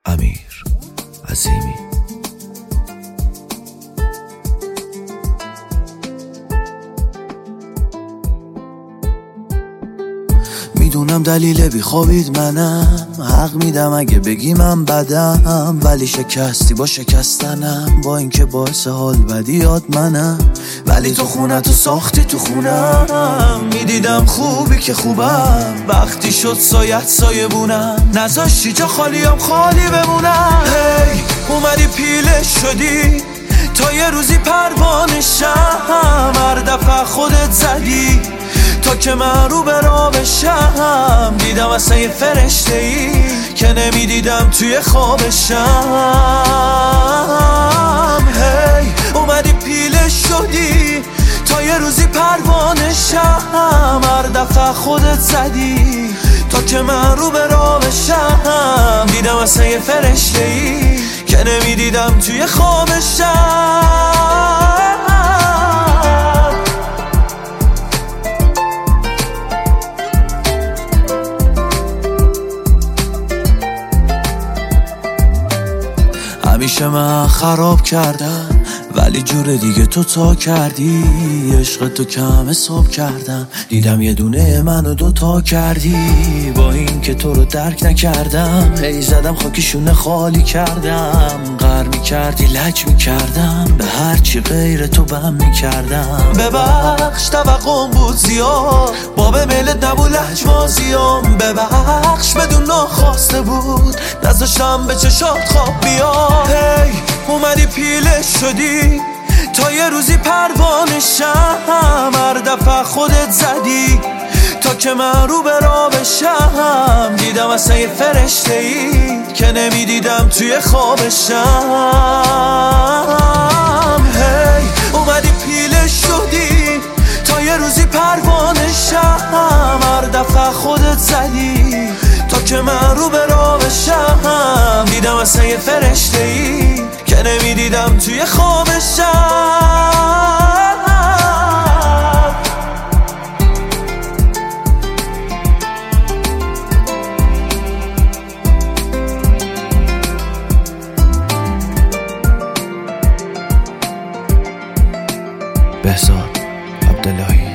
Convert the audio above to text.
امیر عظیمی. میدونم دلیل بیخوابید منم، حق میدم اگه بگی من بدم، ولی شکستی با شکستنم، با اینکه باعث حال بدیات منم. ولی تو خونه تو ساختی تو خونم، میدیدم خوبی که خوبم، وقتی شد سایت سایه بونم، نذاشتی جا خالیم خالی بمونم. هی اومدی پیله شدی تا یه روزی پروانه شم، هر دفعه خودت زدی تا که من رو به راه بشم. دیدم اصلا یه فرشته ای که نمیدیدم توی خوابشم. هی اومدی پیله شدی تا یه روزی پروانه شم، هر دفعه خودت زدی تا که من رو به راه بشم. دیدم اصلا یه فرشته ای که نمیدیدم توی خوابشم. همیشه من خراب کردم ولی جور دیگه تو تا کردی، عشق تو کم حساب کردم، دیدم یه دونه منو دوتا کردی. با این که تو رو درک نکردم، هی زدم خاکشونه خالی کردم، غر میکردی لج میکردم، به هرچی غیر تو بم میکردم. ببخش توقعم بود زیاد، باب میلت نبود لجبازیام، ببخش بدون ناخواسته بود، نذاشتم به چشات خواب بیاد. هی اومدی پیله شدی تا یه روزی پروانه شم، هر دفعه خودت زدی تا که من رو به راه بشم. دیدم اصلا یه فرشته ای که نمیدیدم توی خوابشم. هی اومدی پیله شدی تا یه روزی پروانه شم، هر دفعه خودت زدی تا که من رو به راه بشم. دیدم اصلا یه فرشته ای که نمیدیدم توی خوابشم. بهزاد عبداللهی.